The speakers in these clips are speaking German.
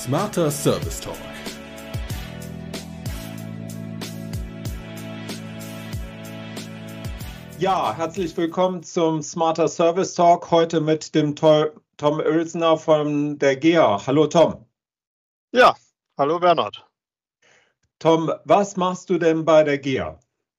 Smarter Service Talk. Ja, herzlich willkommen zum Smarter Service Talk. Heute mit dem Tom Oelsner von der GEA. Hallo Tom. Ja, hallo Bernhard. Tom, was machst du denn bei der GEA?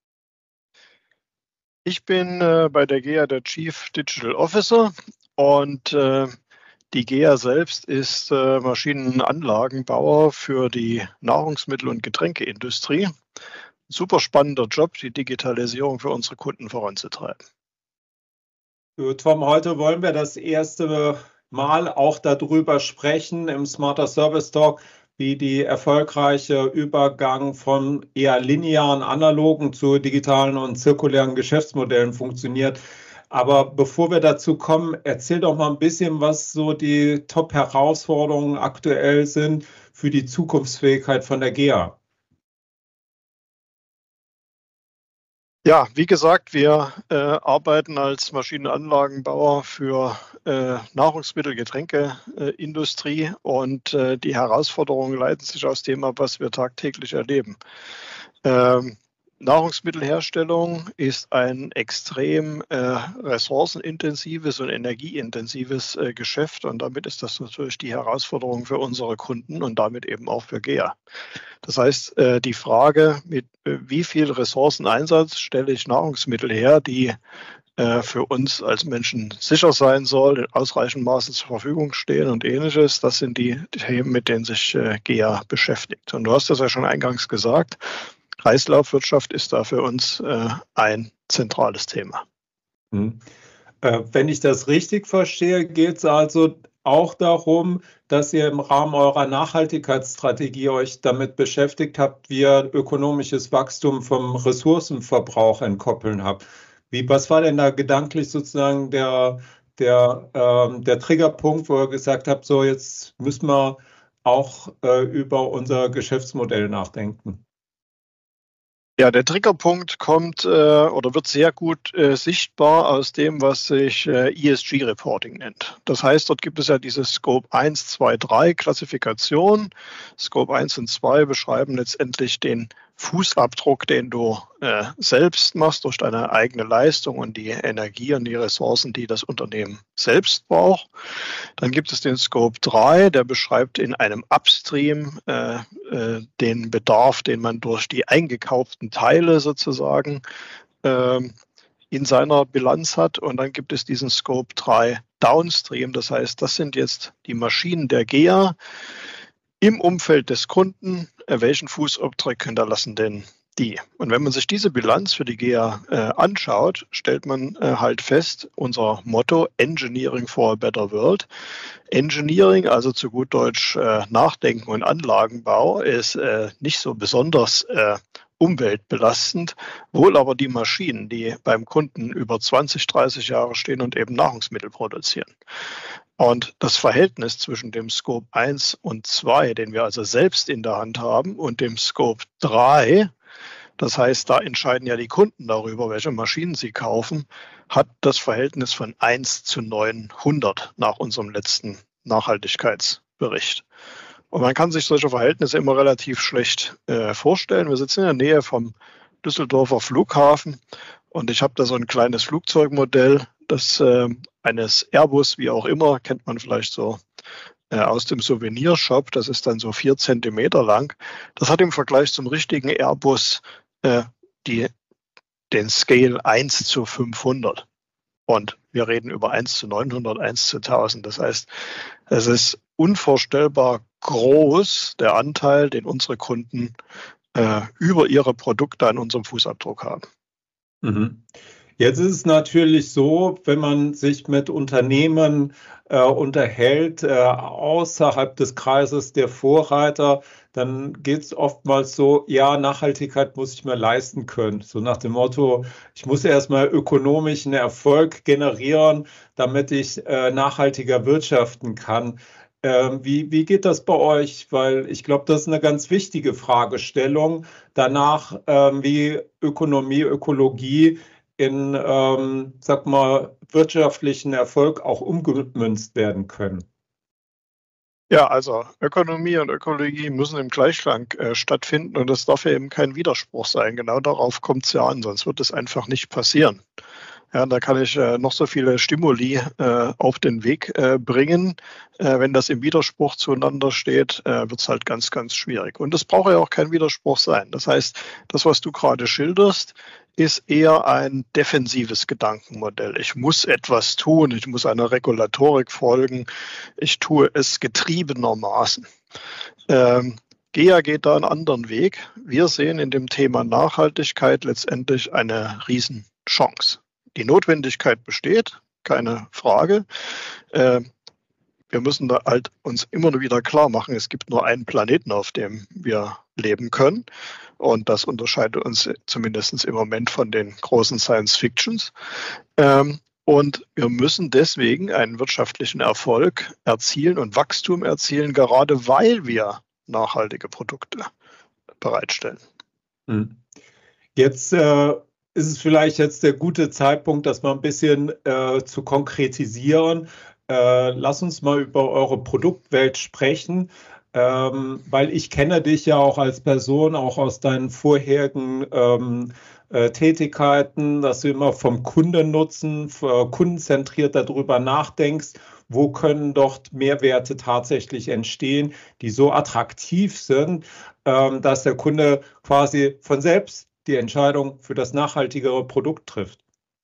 Ich bin bei der GEA der Chief Digital Officer und die GEA selbst ist Maschinenanlagenbauer für die Nahrungsmittel- und Getränkeindustrie. Super spannender Job, die Digitalisierung für unsere Kunden voranzutreiben. Tom, heute wollen wir das erste Mal auch darüber sprechen im Smarter Service Talk, wie die erfolgreiche Übergang von eher linearen, analogen zu digitalen und zirkulären Geschäftsmodellen funktioniert. Aber bevor wir dazu kommen, erzähl doch mal ein bisschen, was so die Top-Herausforderungen aktuell sind für die Zukunftsfähigkeit von der GEA. Ja, wie gesagt, wir arbeiten als Maschinenanlagenbauer für Nahrungsmittel-, Getränkeindustrie und die Herausforderungen leiten sich aus dem ab, was wir tagtäglich erleben. Nahrungsmittelherstellung ist ein extrem ressourcenintensives und energieintensives Geschäft und damit ist das natürlich die Herausforderung für unsere Kunden und damit eben auch für GEA. Das heißt, die Frage, mit wie viel Ressourceneinsatz stelle ich Nahrungsmittel her, die für uns als Menschen sicher sein soll, in ausreichendem Maße zur Verfügung stehen und Ähnliches, das sind die Themen, mit denen sich GEA beschäftigt. Und du hast das ja schon eingangs gesagt, Kreislaufwirtschaft ist da für uns ein zentrales Thema. Wenn ich das richtig verstehe, geht es also auch darum, dass ihr im Rahmen eurer Nachhaltigkeitsstrategie euch damit beschäftigt habt, wie ihr ökonomisches Wachstum vom Ressourcenverbrauch entkoppeln habt. Was war denn da gedanklich sozusagen der Triggerpunkt, wo ihr gesagt habt, so jetzt müssen wir auch über unser Geschäftsmodell nachdenken? Ja, der Triggerpunkt kommt oder wird sehr gut sichtbar aus dem, was sich ESG-Reporting nennt. Das heißt, dort gibt es ja diese Scope 1, 2, 3 Klassifikation. Scope 1 und 2 beschreiben letztendlich den Fußabdruck, den du selbst machst durch deine eigene Leistung und die Energie und die Ressourcen, die das Unternehmen selbst braucht. Dann gibt es den Scope 3, der beschreibt in einem Upstream den Bedarf, den man durch die eingekauften Teile sozusagen in seiner Bilanz hat. Und dann gibt es diesen Scope 3 Downstream, das heißt, das sind jetzt die Maschinen der GEA im Umfeld des Kunden. Welchen Fußabdruck hinterlassen denn die? Und wenn man sich diese Bilanz für die GEA anschaut, stellt man halt fest, unser Motto Engineering for a Better World. Engineering, also zu gut Deutsch Nachdenken und Anlagenbau, ist nicht so besonders umweltbelastend, wohl aber die Maschinen, die beim Kunden über 20, 30 Jahre stehen und eben Nahrungsmittel produzieren. Und das Verhältnis zwischen dem Scope 1 und 2, den wir also selbst in der Hand haben, und dem Scope 3, das heißt, da entscheiden ja die Kunden darüber, welche Maschinen sie kaufen, hat das Verhältnis von 1 zu 900 nach unserem letzten Nachhaltigkeitsbericht. Und man kann sich solche Verhältnisse immer relativ schlecht vorstellen. Wir sitzen in der Nähe vom Düsseldorfer Flughafen und ich habe da so ein kleines Flugzeugmodell, das eines Airbus, wie auch immer, kennt man vielleicht so aus dem Souvenirshop. Das ist dann so 4 Zentimeter lang. Das hat im Vergleich zum richtigen Airbus den Scale 1 zu 500. Und wir reden über 1 zu 900, 1 zu 1000. Das heißt, es ist unvorstellbar groß, der Anteil, den unsere Kunden über ihre Produkte an unserem Fußabdruck haben. Jetzt ist es natürlich so, wenn man sich mit Unternehmen unterhält, außerhalb des Kreises der Vorreiter, dann geht es oftmals so, ja, Nachhaltigkeit muss ich mir leisten können. So nach dem Motto, ich muss erstmal ökonomischen Erfolg generieren, damit ich nachhaltiger wirtschaften kann. Wie geht das bei euch? Weil ich glaube, das ist eine ganz wichtige Fragestellung. Danach, wie Ökonomie, Ökologie in, sag mal, wirtschaftlichen Erfolg auch umgemünzt werden können. Ja, also Ökonomie und Ökologie müssen im Gleichklang stattfinden und das darf ja eben kein Widerspruch sein. Genau darauf kommt es ja an, sonst wird es einfach nicht passieren. Ja, da kann ich noch so viele Stimuli auf den Weg bringen. Wenn das im Widerspruch zueinander steht, wird es halt ganz, ganz schwierig. Und es braucht ja auch kein Widerspruch sein. Das heißt, das, was du gerade schilderst, ist eher ein defensives Gedankenmodell. Ich muss etwas tun, ich muss einer Regulatorik folgen, ich tue es getriebenermaßen. GEA geht da einen anderen Weg. Wir sehen in dem Thema Nachhaltigkeit letztendlich eine Riesenchance. Die Notwendigkeit besteht, keine Frage. Wir müssen da halt uns immer wieder klar machen, es gibt nur einen Planeten, auf dem wir leben können. Und das unterscheidet uns zumindest im Moment von den großen Science-Fictions. Und wir müssen deswegen einen wirtschaftlichen Erfolg erzielen und Wachstum erzielen, gerade weil wir nachhaltige Produkte bereitstellen. Jetzt ist es vielleicht jetzt der gute Zeitpunkt, das mal ein bisschen zu konkretisieren. Lass uns mal über eure Produktwelt sprechen, weil ich kenne dich ja auch als Person, auch aus deinen vorherigen Tätigkeiten, dass du immer vom Kundennutzen, kundenzentriert darüber nachdenkst, wo können dort Mehrwerte tatsächlich entstehen, die so attraktiv sind, dass der Kunde quasi von selbst die Entscheidung für das nachhaltigere Produkt trifft.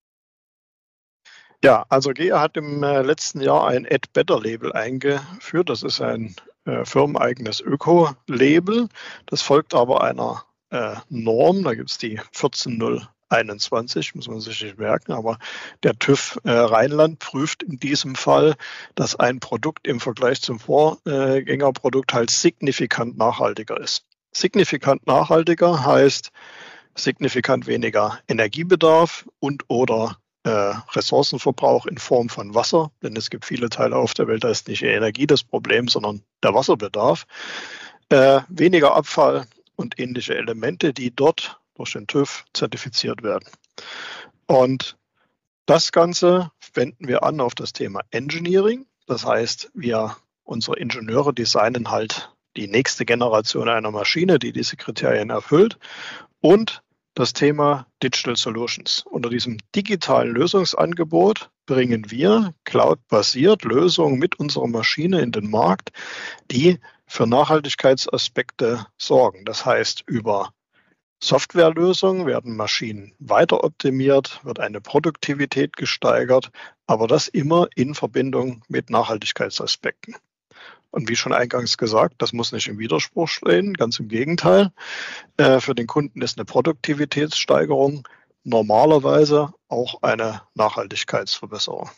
Ja, also GEA hat im letzten Jahr ein Add Better Label eingeführt. Das ist ein firmeneigenes Öko-Label. Das folgt aber einer Norm. Da gibt es die 14021, muss man sich nicht merken. Aber der TÜV Rheinland prüft in diesem Fall, dass ein Produkt im Vergleich zum Vorgängerprodukt halt signifikant nachhaltiger ist. Signifikant nachhaltiger heißt signifikant weniger Energiebedarf und oder Ressourcenverbrauch in Form von Wasser, denn es gibt viele Teile auf der Welt, da ist nicht die Energie das Problem, sondern der Wasserbedarf. Weniger Abfall und ähnliche Elemente, die dort durch den TÜV zertifiziert werden. Und das Ganze wenden wir an auf das Thema Engineering. Das heißt, unsere Ingenieure designen halt die nächste Generation einer Maschine, die diese Kriterien erfüllt. Und das Thema Digital Solutions. Unter diesem digitalen Lösungsangebot bringen wir cloud-basiert Lösungen mit unserer Maschine in den Markt, die für Nachhaltigkeitsaspekte sorgen. Das heißt, über Softwarelösungen werden Maschinen weiter optimiert, wird eine Produktivität gesteigert, aber das immer in Verbindung mit Nachhaltigkeitsaspekten. Und wie schon eingangs gesagt, das muss nicht im Widerspruch stehen, ganz im Gegenteil. Für den Kunden ist eine Produktivitätssteigerung normalerweise auch eine Nachhaltigkeitsverbesserung.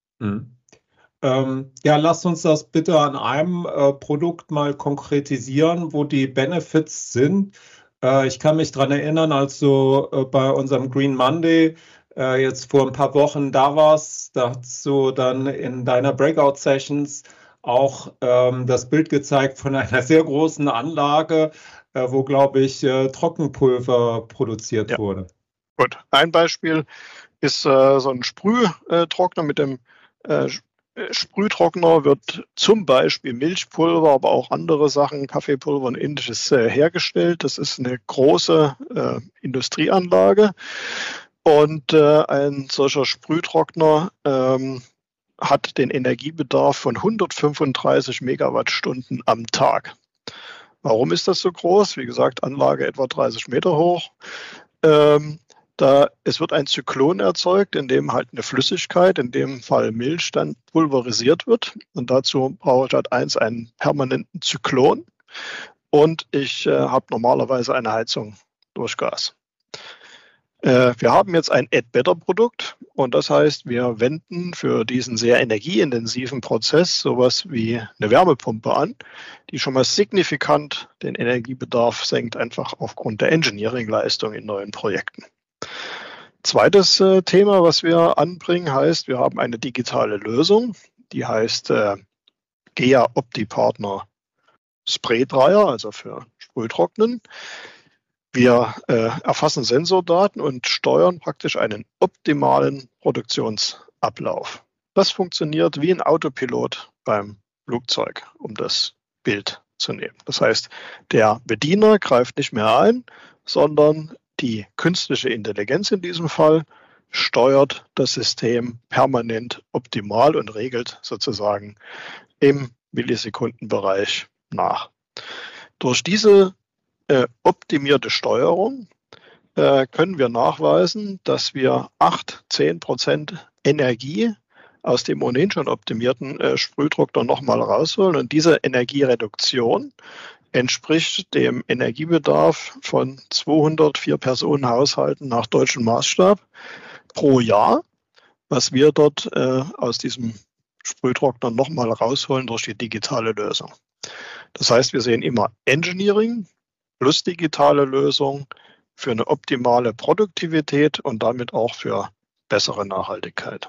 Ja, lasst uns das bitte an einem Produkt mal konkretisieren, wo die Benefits sind. Ich kann mich daran erinnern, als du bei unserem Green Monday jetzt vor ein paar Wochen da warst, da hast du dann in deiner Breakout-Sessions auch das Bild gezeigt von einer sehr großen Anlage, wo, glaube ich, Trockenpulver produziert wurde. Gut, ein Beispiel ist so ein Sprühtrockner. Mit dem Sprühtrockner wird zum Beispiel Milchpulver, aber auch andere Sachen, Kaffeepulver und ähnliches hergestellt. Das ist eine große Industrieanlage und ein solcher Sprühtrockner hat den Energiebedarf von 135 Megawattstunden am Tag. Warum ist das so groß? Wie gesagt, Anlage etwa 30 Meter hoch. Es wird ein Zyklon erzeugt, in dem halt eine Flüssigkeit, in dem Fall Milch, dann pulverisiert wird. Und dazu brauche ich halt einen permanenten Zyklon. Und ich habe normalerweise eine Heizung durch Gas. Wir haben jetzt ein Add Better Produkt und das heißt, wir wenden für diesen sehr energieintensiven Prozess sowas wie eine Wärmepumpe an, die schon mal signifikant den Energiebedarf senkt, einfach aufgrund der Engineering-Leistung in neuen Projekten. Zweites Thema, was wir anbringen, heißt, wir haben eine digitale Lösung, die heißt GEA OptiPartner Spraydryer, also für Sprühtrocknen. Wir erfassen Sensordaten und steuern praktisch einen optimalen Produktionsablauf. Das funktioniert wie ein Autopilot beim Flugzeug, um das Bild zu nehmen. Das heißt, der Bediener greift nicht mehr ein, sondern die künstliche Intelligenz in diesem Fall steuert das System permanent optimal und regelt sozusagen im Millisekundenbereich nach. Durch diese optimierte Steuerung können wir nachweisen, dass wir 8-10% Energie aus dem ohnehin schon optimierten Sprühdruck dann nochmal rausholen. Und diese Energiereduktion entspricht dem Energiebedarf von 204 Personenhaushalten nach deutschem Maßstab pro Jahr, was wir dort aus diesem Sprühtrockner nochmal rausholen durch die digitale Lösung. Das heißt, wir sehen immer Engineering plus digitale Lösung für eine optimale Produktivität und damit auch für bessere Nachhaltigkeit.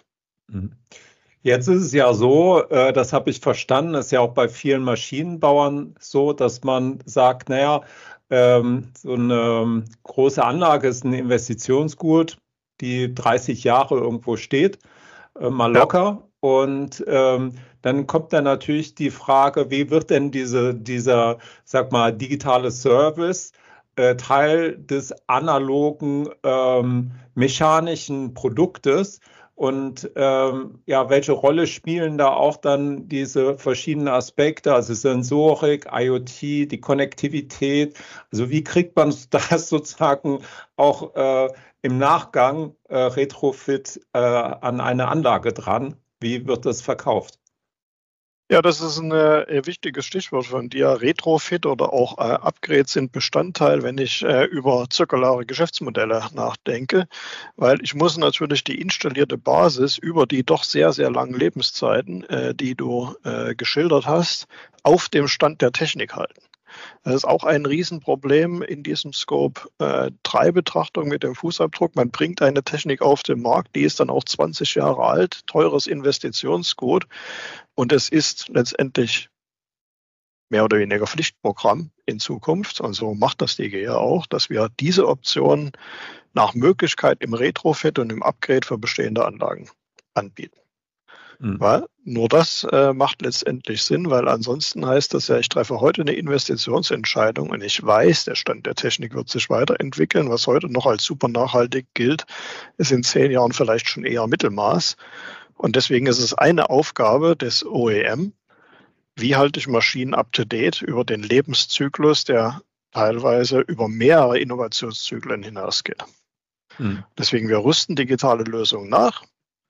Jetzt ist es ja so, das habe ich verstanden, ist ja auch bei vielen Maschinenbauern so, dass man sagt, naja, so eine große Anlage ist ein Investitionsgut, die 30 Jahre irgendwo steht, mal locker. Ja. Und dann kommt dann natürlich die Frage, wie wird denn dieser, sag mal, digitale Service Teil des analogen mechanischen Produktes? Und ja, welche Rolle spielen da auch dann diese verschiedenen Aspekte, also Sensorik, IoT, die Konnektivität? Also wie kriegt man das sozusagen auch im Nachgang Retrofit an eine Anlage dran? Wie wird das verkauft? Ja, das ist ein wichtiges Stichwort von dir. Retrofit oder auch Upgrade sind Bestandteil, wenn ich über zirkulare Geschäftsmodelle nachdenke, weil ich muss natürlich die installierte Basis über die doch sehr, sehr langen Lebenszeiten, die du geschildert hast, auf dem Stand der Technik halten. Das ist auch ein Riesenproblem in diesem Scope 3 Betrachtung mit dem Fußabdruck. Man bringt eine Technik auf den Markt, die ist dann auch 20 Jahre alt, teures Investitionsgut und es ist letztendlich mehr oder weniger Pflichtprogramm in Zukunft. Und so macht das die GEA auch, dass wir diese Optionen nach Möglichkeit im Retrofit und im Upgrade für bestehende Anlagen anbieten. Weil nur das macht letztendlich Sinn, weil ansonsten heißt das ja, ich treffe heute eine Investitionsentscheidung und ich weiß, der Stand der Technik wird sich weiterentwickeln. Was heute noch als super nachhaltig gilt, ist in 10 Jahren vielleicht schon eher Mittelmaß. Und deswegen ist es eine Aufgabe des OEM, wie halte ich Maschinen up-to-date über den Lebenszyklus, der teilweise über mehrere Innovationszyklen hinausgeht. Deswegen, wir rüsten digitale Lösungen nach.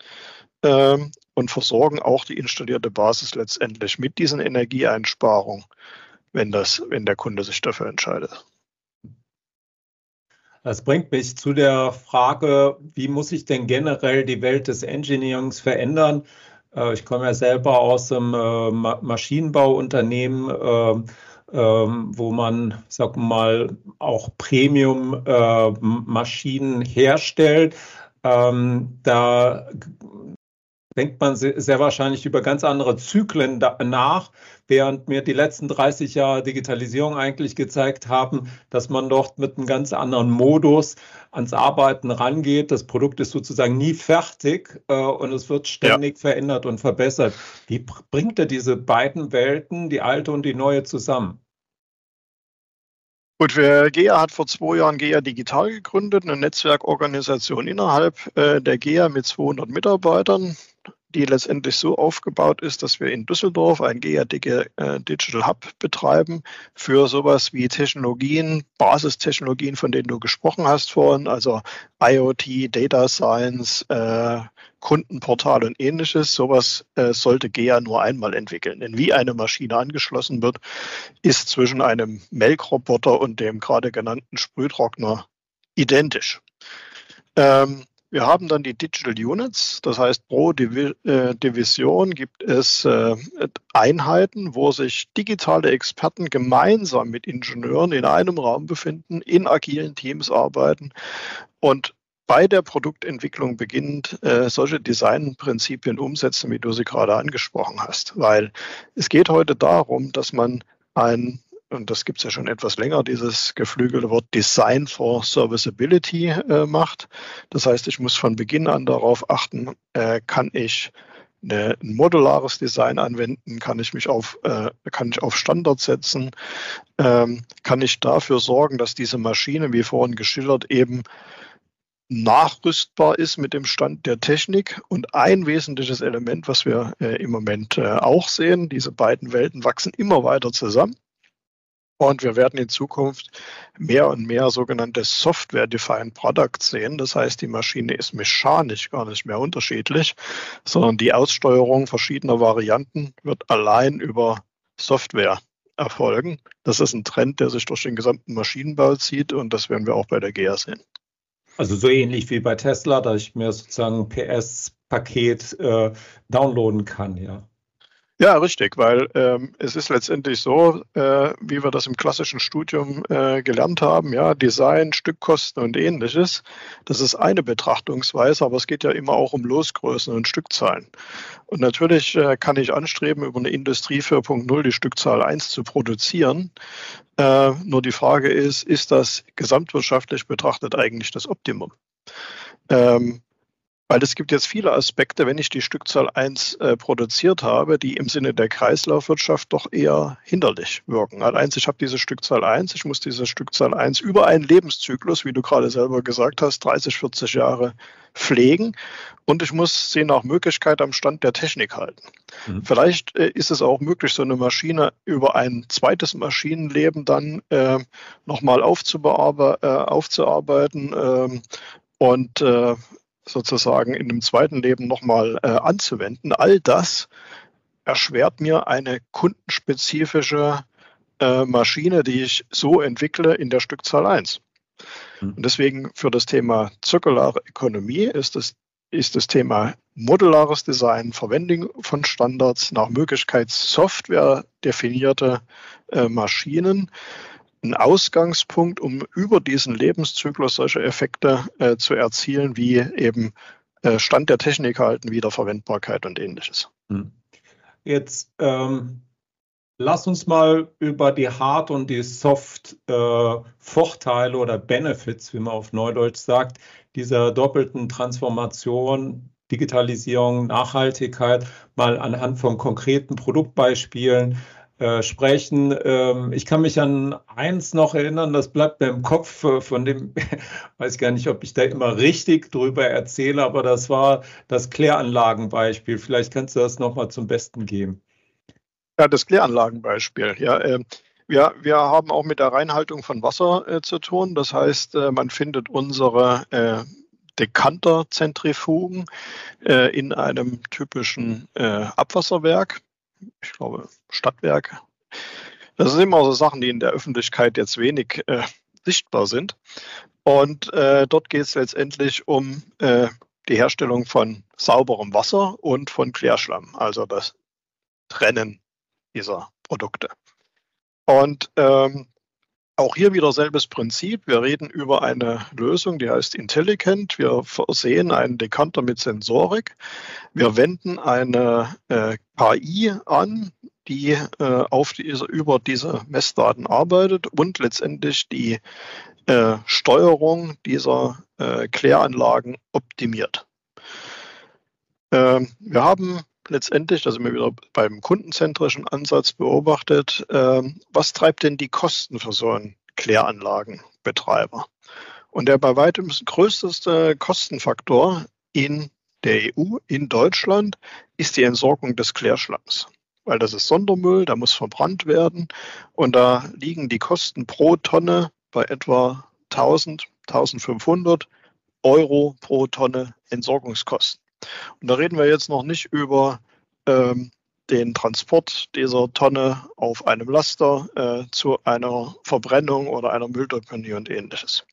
Und versorgen auch die installierte Basis letztendlich mit diesen Energieeinsparungen, wenn der Kunde sich dafür entscheidet. Das bringt mich zu der Frage, wie muss sich denn generell die Welt des Engineerings verändern? Ich komme ja selber aus einem Maschinenbauunternehmen, wo man, sag mal, auch Premium-Maschinen herstellt. Da denkt man sehr wahrscheinlich über ganz andere Zyklen nach, während mir die letzten 30 Jahre Digitalisierung eigentlich gezeigt haben, dass man dort mit einem ganz anderen Modus ans Arbeiten rangeht. Das Produkt ist sozusagen nie fertig und es wird ständig verändert und verbessert. Wie bringt er diese beiden Welten, die alte und die neue, zusammen? Gut, GEA hat vor 2 Jahren GEA Digital gegründet, eine Netzwerkorganisation innerhalb der GEA mit 200 Mitarbeitern, die letztendlich so aufgebaut ist, dass wir in Düsseldorf ein GEA Digital Hub betreiben für sowas wie Technologien, Basistechnologien, von denen du gesprochen hast vorhin, also IoT, Data Science, Kundenportal und ähnliches. Sowas sollte GEA nur einmal entwickeln. Denn wie eine Maschine angeschlossen wird, ist zwischen einem Melkroboter und dem gerade genannten Sprühtrockner identisch. Wir haben dann die Digital Units, das heißt pro Division gibt es Einheiten, wo sich digitale Experten gemeinsam mit Ingenieuren in einem Raum befinden, in agilen Teams arbeiten und bei der Produktentwicklung beginnend solche Designprinzipien umsetzen, wie du sie gerade angesprochen hast. Weil es geht heute darum, dass man und das gibt es ja schon etwas länger, dieses geflügelte Wort Design for Serviceability macht. Das heißt, ich muss von Beginn an darauf achten, kann ich ein modulares Design anwenden? Kann ich auf Standards setzen? Kann ich dafür sorgen, dass diese Maschine, wie vorhin geschildert, eben nachrüstbar ist mit dem Stand der Technik? Und ein wesentliches Element, was wir im Moment auch sehen, diese beiden Welten wachsen immer weiter zusammen. Und wir werden in Zukunft mehr und mehr sogenannte Software-Defined Products sehen. Das heißt, die Maschine ist mechanisch gar nicht mehr unterschiedlich, sondern die Aussteuerung verschiedener Varianten wird allein über Software erfolgen. Das ist ein Trend, der sich durch den gesamten Maschinenbau zieht, und das werden wir auch bei der GEA sehen. Also so ähnlich wie bei Tesla, dass ich mir sozusagen ein PS-Paket downloaden kann, ja. Ja, richtig, weil es ist letztendlich so, wie wir das im klassischen Studium gelernt haben, ja, Design, Stückkosten und Ähnliches. Das ist eine Betrachtungsweise, aber es geht ja immer auch um Losgrößen und Stückzahlen. Und natürlich kann ich anstreben, über eine Industrie 4.0 die Stückzahl 1 zu produzieren. Nur die Frage ist das gesamtwirtschaftlich betrachtet eigentlich das Optimum? Weil es gibt jetzt viele Aspekte, wenn ich die Stückzahl 1 produziert habe, die im Sinne der Kreislaufwirtschaft doch eher hinderlich wirken. Allein ich habe diese Stückzahl 1, ich muss diese Stückzahl 1 über einen Lebenszyklus, wie du gerade selber gesagt hast, 30, 40 Jahre pflegen, und ich muss sie nach Möglichkeit am Stand der Technik halten. Vielleicht ist es auch möglich, so eine Maschine über ein zweites Maschinenleben dann nochmal aufzuarbeiten und sozusagen in dem zweiten Leben nochmal anzuwenden. All das erschwert mir eine kundenspezifische Maschine, die ich so entwickle in der Stückzahl 1. Und deswegen für das Thema zirkulare Ökonomie ist das Thema modulares Design, Verwendung von Standards, nach Möglichkeit Software definierte Maschinen ein Ausgangspunkt, um über diesen Lebenszyklus solche Effekte zu erzielen, wie eben Stand der Technik halten, Wiederverwendbarkeit und Ähnliches. Jetzt lass uns mal über die Hard- und die Soft-Vorteile oder Benefits, wie man auf Neudeutsch sagt, dieser doppelten Transformation, Digitalisierung, Nachhaltigkeit mal anhand von konkreten Produktbeispielen sprechen. Ich kann mich an eins noch erinnern, das bleibt mir im Kopf, von dem weiß ich gar nicht, ob ich da immer richtig drüber erzähle, aber das war das Kläranlagenbeispiel. Vielleicht kannst du das nochmal zum Besten geben. Ja, das Kläranlagenbeispiel. Ja, wir haben auch mit der Reinhaltung von Wasser zu tun. Das heißt, man findet unsere Dekanterzentrifugen in einem typischen Abwasserwerk. Ich glaube, Stadtwerk. Das sind immer so Sachen, die in der Öffentlichkeit jetzt wenig sichtbar sind. Und dort geht es letztendlich um die Herstellung von sauberem Wasser und von Klärschlamm, also das Trennen dieser Produkte. Und auch hier wieder selbes Prinzip. Wir reden über eine Lösung, die heißt Intelligent. Wir versehen einen Dekanter mit Sensorik. Wir wenden eine KI an, die über diese Messdaten arbeitet und letztendlich die Steuerung dieser Kläranlagen optimiert. Wir haben letztendlich, also wir wieder beim kundenzentrischen Ansatz beobachtet, was treibt denn die Kosten für so einen Kläranlagenbetreiber? Und der bei weitem größte Kostenfaktor in der EU, in Deutschland, ist die Entsorgung des Klärschlamms. Weil das ist Sondermüll, der muss verbrannt werden, und da liegen die Kosten pro Tonne bei etwa 1.000, 1.500 Euro pro Tonne Entsorgungskosten. Und da reden wir jetzt noch nicht über den Transport dieser Tonne auf einem Laster zu einer Verbrennung oder einer Mülldeponie und Ähnliches.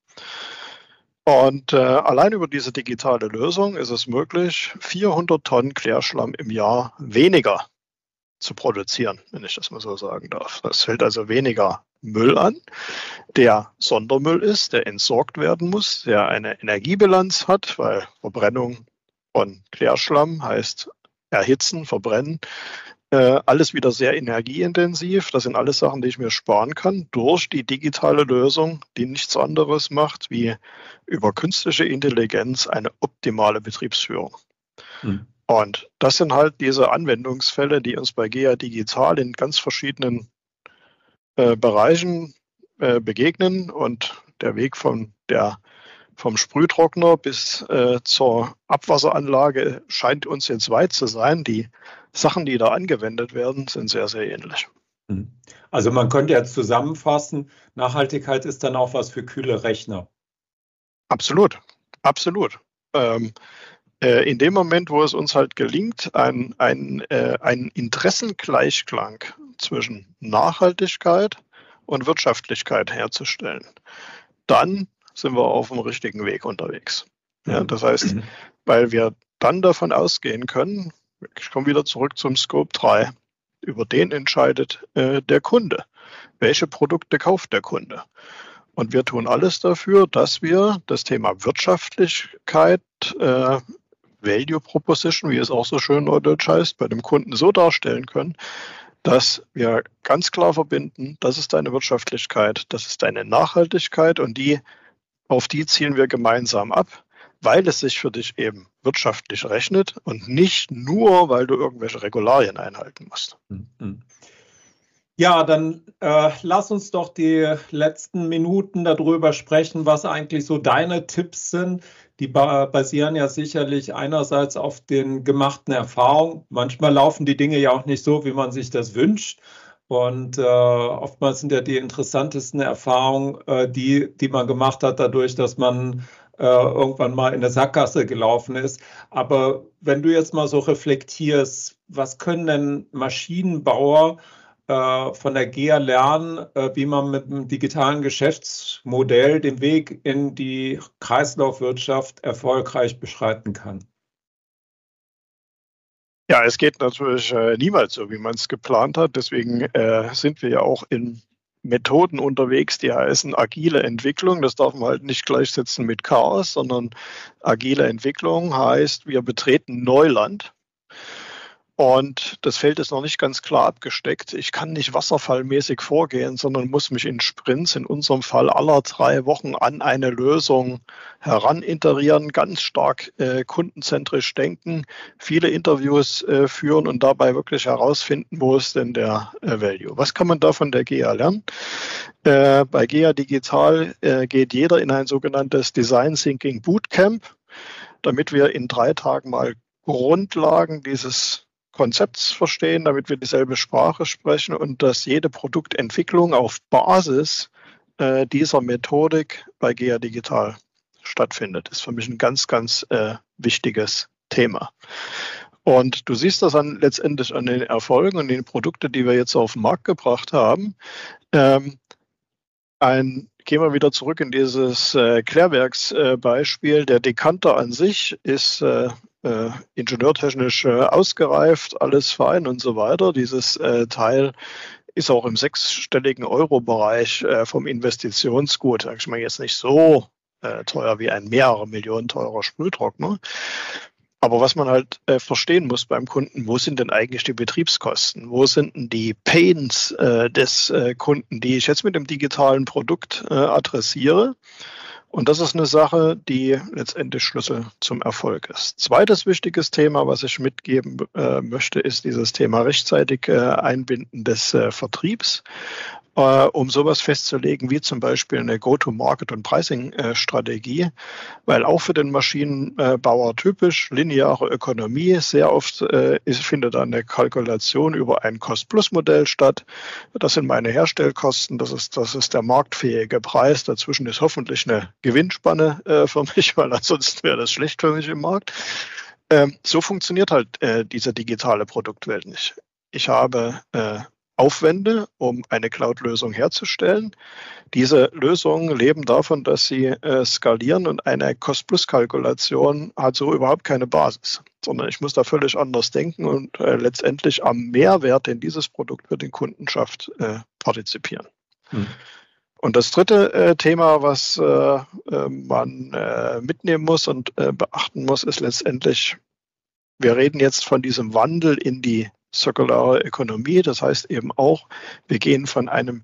Und allein über diese digitale Lösung ist es möglich, 400 Tonnen Klärschlamm im Jahr weniger zu produzieren, wenn ich das mal so sagen darf. Das fällt also weniger Müll an, der Sondermüll ist, der entsorgt werden muss, der eine Energiebilanz hat, weil Verbrennung von Klärschlamm heißt erhitzen, verbrennen, alles wieder sehr energieintensiv. Das sind alles Sachen, die ich mir sparen kann durch die digitale Lösung, die nichts anderes macht, wie über künstliche Intelligenz eine optimale Betriebsführung. Und das sind halt diese Anwendungsfälle, die uns bei GEA Digital in ganz verschiedenen Bereichen begegnen. Und der Weg vom Sprühtrockner bis zur Abwasseranlage scheint uns jetzt weit zu sein. Die Sachen, die da angewendet werden, sind sehr, sehr ähnlich. Also man könnte jetzt zusammenfassen, Nachhaltigkeit ist dann auch was für kühle Rechner. Absolut, absolut. In dem Moment, wo es uns halt gelingt, einen Interessengleichklang zwischen Nachhaltigkeit und Wirtschaftlichkeit herzustellen, dann sind wir auf dem richtigen Weg unterwegs. Ja, das heißt, weil wir dann davon ausgehen können, ich komme wieder zurück zum Scope 3, über den entscheidet der Kunde. Welche Produkte kauft der Kunde? Und wir tun alles dafür, dass wir das Thema Wirtschaftlichkeit, Value Proposition, wie es auch so schön neudeutsch heißt, bei dem Kunden so darstellen können, dass wir ganz klar verbinden, das ist deine Wirtschaftlichkeit, das ist deine Nachhaltigkeit und auf die zielen wir gemeinsam ab, weil es sich für dich eben wirtschaftlich rechnet und nicht nur, weil du irgendwelche Regularien einhalten musst. Ja, dann lass uns doch die letzten Minuten darüber sprechen, was eigentlich so deine Tipps sind. Die basieren ja sicherlich einerseits auf den gemachten Erfahrungen. Manchmal laufen die Dinge ja auch nicht so, wie man sich das wünscht. Und oftmals sind ja die interessantesten Erfahrungen die man gemacht hat, dadurch, dass man irgendwann mal in der Sackgasse gelaufen ist. Aber wenn du jetzt mal so reflektierst, was können denn Maschinenbauer von der GEA lernen, wie man mit einem digitalen Geschäftsmodell den Weg in die Kreislaufwirtschaft erfolgreich beschreiten kann? Ja, es geht natürlich niemals so, wie man es geplant hat. Deswegen sind wir ja auch in Methoden unterwegs, die heißen agile Entwicklung. Das darf man halt nicht gleichsetzen mit Chaos, sondern agile Entwicklung heißt, wir betreten Neuland. Und das Feld ist noch nicht ganz klar abgesteckt. Ich kann nicht wasserfallmäßig vorgehen, sondern muss mich in Sprints, in unserem Fall aller 3 Wochen, an eine Lösung heraniterieren, ganz stark kundenzentrisch denken, viele Interviews führen und dabei wirklich herausfinden, wo ist denn der Value. Was kann man da von der GEA lernen? Bei GEA Digital geht jeder in ein sogenanntes Design Thinking Bootcamp, damit wir in 3 Tagen mal Grundlagen dieses Konzepts verstehen, damit wir dieselbe Sprache sprechen und dass jede Produktentwicklung auf Basis dieser Methodik bei GEA Digital stattfindet. Das ist für mich ein ganz, ganz wichtiges Thema. Und du siehst das letztendlich an den Erfolgen und den Produkten, die wir jetzt auf den Markt gebracht haben. Gehen wir wieder zurück in dieses Klärwerksbeispiel. Der Dekanter an sich ist ingenieurtechnisch ausgereift, alles fein und so weiter. Dieses Teil ist auch im 6-stelligen Euro-Bereich vom Investitionsgut, sag ich mal, jetzt nicht so teuer wie ein mehrere Millionen teurer Sprühtrockner. Aber was man halt verstehen muss beim Kunden, wo sind denn eigentlich die Betriebskosten? Wo sind denn die Pains des Kunden, die ich jetzt mit dem digitalen Produkt adressiere? Und das ist eine Sache, die letztendlich Schlüssel zum Erfolg ist. Zweites wichtiges Thema, was ich mitgeben möchte, ist dieses Thema rechtzeitig Einbinden des Vertriebs, um sowas festzulegen wie zum Beispiel eine Go-to-Market- und Pricing-Strategie, weil auch für den Maschinenbauer typisch lineare Ökonomie sehr oft findet da eine Kalkulation über ein Cost-Plus-Modell statt. Das sind meine Herstellkosten, das ist der marktfähige Preis. Dazwischen ist hoffentlich eine Gewinnspanne für mich, weil ansonsten wäre das schlecht für mich im Markt. So funktioniert halt diese digitale Produktwelt nicht. Ich habe Aufwände, um eine Cloud-Lösung herzustellen. Diese Lösungen leben davon, dass sie skalieren und eine Cost-Plus-Kalkulation hat so überhaupt keine Basis, sondern ich muss da völlig anders denken und letztendlich am Mehrwert, den dieses Produkt für den Kunden schafft, partizipieren. Und das dritte Thema, was man mitnehmen muss und beachten muss, ist letztendlich, wir reden jetzt von diesem Wandel in die zirkulare Ökonomie. Das heißt eben auch, wir gehen von einem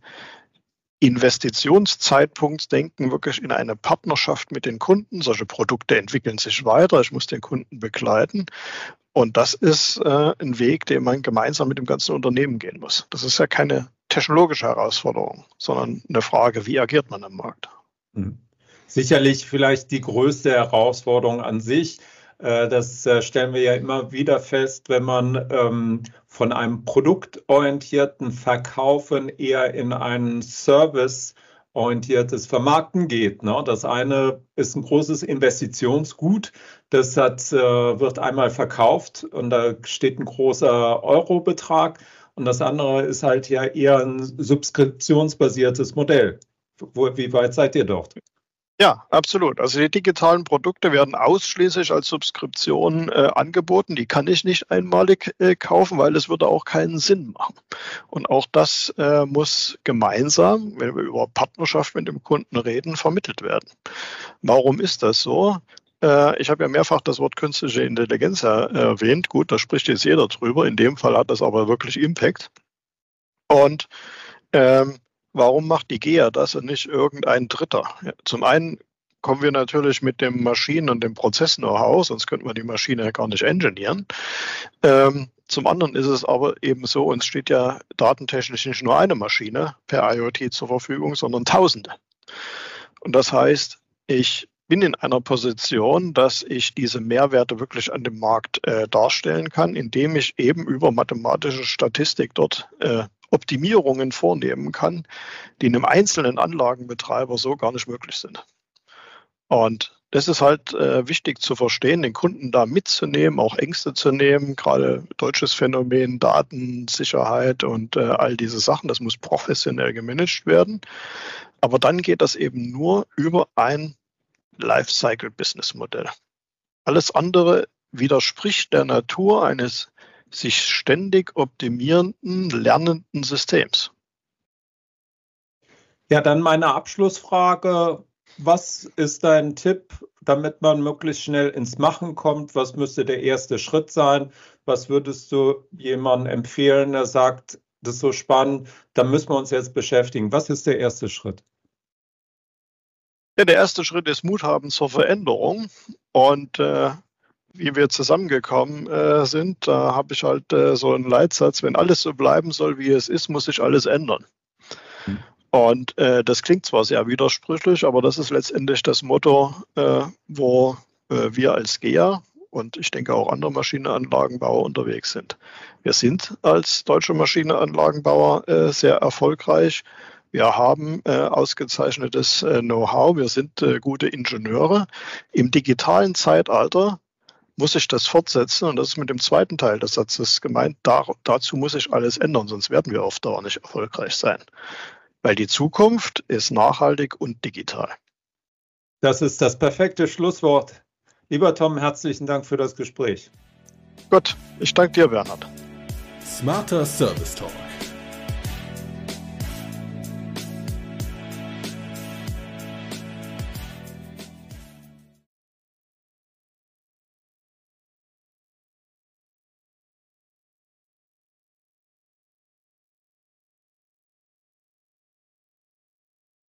Investitionszeitpunkt-Denken wirklich in eine Partnerschaft mit den Kunden. Solche Produkte entwickeln sich weiter. Ich muss den Kunden begleiten. Und das ist ein Weg, den man gemeinsam mit dem ganzen Unternehmen gehen muss. Das ist ja keine technologische Herausforderung, sondern eine Frage, wie agiert man am Markt? Sicherlich vielleicht die größte Herausforderung an sich. Das stellen wir ja immer wieder fest, wenn man von einem produktorientierten Verkaufen eher in einen serviceorientiertes Vermarkten geht. Ne? Das eine ist ein großes Investitionsgut, das wird einmal verkauft und da steht ein großer Eurobetrag. Und das andere ist halt ja eher ein subskriptionsbasiertes Modell. Wie weit seid ihr dort? Ja, absolut. Also die digitalen Produkte werden ausschließlich als Subskription angeboten. Die kann ich nicht einmalig kaufen, weil es würde auch keinen Sinn machen. Und auch das muss gemeinsam, wenn wir über Partnerschaft mit dem Kunden reden, vermittelt werden. Warum ist das so? Ich habe ja mehrfach das Wort künstliche Intelligenz erwähnt. Gut, da spricht jetzt jeder drüber. In dem Fall hat das aber wirklich Impact. Und warum macht die GEA das und nicht irgendein Dritter? Ja, zum einen kommen wir natürlich mit dem Maschinen- und dem Prozess-Know-how, sonst könnten wir die Maschine ja gar nicht engineeren. Zum anderen ist es aber eben so, uns steht ja datentechnisch nicht nur eine Maschine per IoT zur Verfügung, sondern Tausende. Und das heißt, ich bin in einer Position, dass ich diese Mehrwerte wirklich an dem Markt darstellen kann, indem ich eben über mathematische Statistik dort Optimierungen vornehmen kann, die einem einzelnen Anlagenbetreiber so gar nicht möglich sind. Und das ist halt wichtig zu verstehen, den Kunden da mitzunehmen, auch Ängste zu nehmen, gerade deutsches Phänomen, Datensicherheit und all diese Sachen, das muss professionell gemanagt werden. Aber dann geht das eben nur über ein Lifecycle-Business-Modell. Alles andere widerspricht der Natur eines sich ständig optimierenden, lernenden Systems. Ja, dann meine Abschlussfrage. Was ist dein Tipp, damit man möglichst schnell ins Machen kommt? Was müsste der erste Schritt sein? Was würdest du jemandem empfehlen, der sagt, das ist so spannend, da müssen wir uns jetzt beschäftigen? Was ist der erste Schritt? Ja, der erste Schritt ist Mut haben zur Veränderung. Und wie wir zusammengekommen sind, da habe ich halt so einen Leitsatz, wenn alles so bleiben soll, wie es ist, muss sich alles ändern. Und das klingt zwar sehr widersprüchlich, aber das ist letztendlich das Motto, wo wir als GEA und ich denke auch andere Maschinenanlagenbauer unterwegs sind. Wir sind als deutsche Maschinenanlagenbauer sehr erfolgreich. Wir haben ausgezeichnetes Know-how, wir sind gute Ingenieure. Im digitalen Zeitalter muss ich das fortsetzen und das ist mit dem zweiten Teil des Satzes gemeint. Dazu muss ich alles ändern, sonst werden wir auf Dauer nicht erfolgreich sein. Weil die Zukunft ist nachhaltig und digital. Das ist das perfekte Schlusswort. Lieber Tom, herzlichen Dank für das Gespräch. Gut, ich danke dir, Bernhard. Smarter Service Talk.